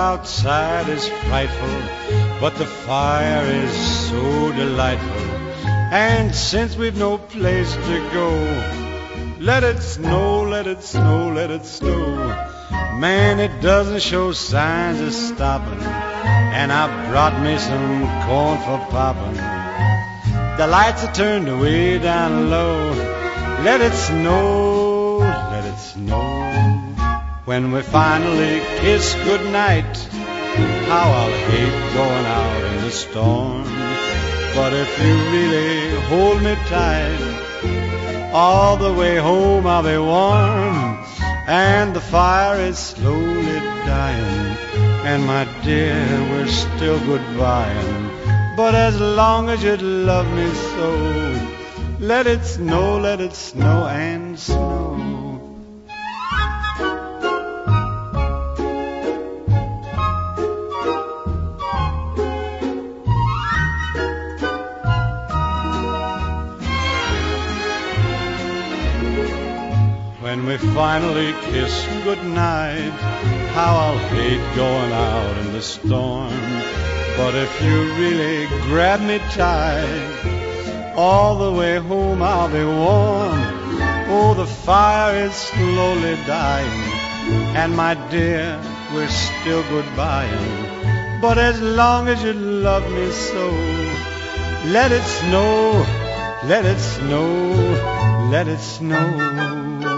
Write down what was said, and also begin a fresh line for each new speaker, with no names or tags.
outside is frightful, but the fire is so delightful. And since we've no place to go, let it snow, let it snow, let it snow. Man, it doesn't show signs of stopping, and I brought me some corn for popping. The lights are turned way down low. Let it snow, let it snow. When we finally kiss goodnight, how I'll hate going out in the storm. But if you really hold me tight, all the way home I'll be warm. And the fire is slowly dying, and my dear, we're still goodbying. But as long as you love me so, let it snow and snow. When we finally kiss goodnight, how I'll hate going out in the storm. But if you really grab me tight, all the way home I'll be warm. Oh, the fire is slowly dying, and my dear, we're still goodbying. But as long as you love me so, let it snow, let it snow, let it snow.